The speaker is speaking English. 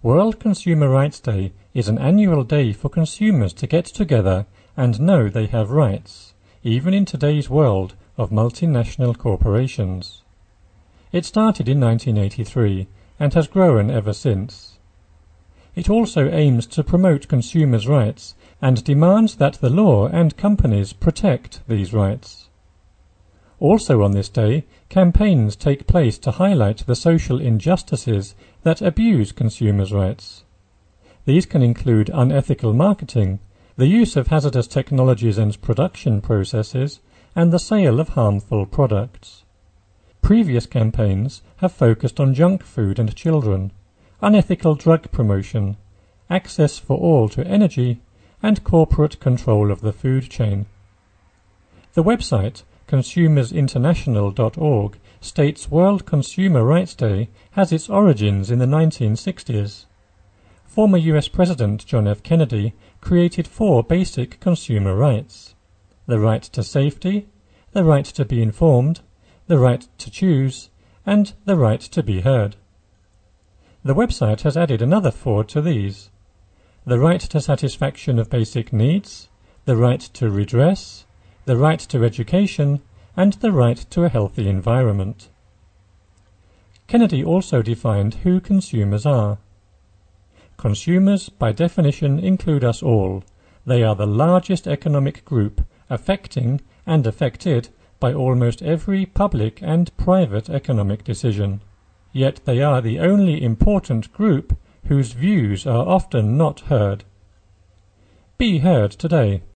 World Consumer Rights Day is an annual day for consumers to get together and know they have rights, even in today's world of multinational corporations. It started in 1983 and has grown ever since. It also aims to promote consumers' rights and demands that the law and companies protect these rights. Also on this day, campaigns take place to highlight the social injustices that abuse consumers' rights. These can include unethical marketing, the use of hazardous technologies and production processes, and the sale of harmful products. Previous campaigns have focused on junk food and children, unethical drug promotion, access for all to energy, and corporate control of the food chain. The website consumersinternational.org states World Consumer Rights Day has its origins in the 1960s. Former U.S. President John F. Kennedy created 4 basic consumer rights: the right to safety, the right to be informed, the right to choose, and the right to be heard. The website has added another 4 to these: the right to satisfaction of basic needs, the right to redress, the right to education, and the right to a healthy environment. Kennedy also defined who consumers are. Consumers, by definition, include us all. They are the largest economic group, affecting and affected by almost every public and private economic decision. Yet they are the only important group whose views are often not heard. Be heard today.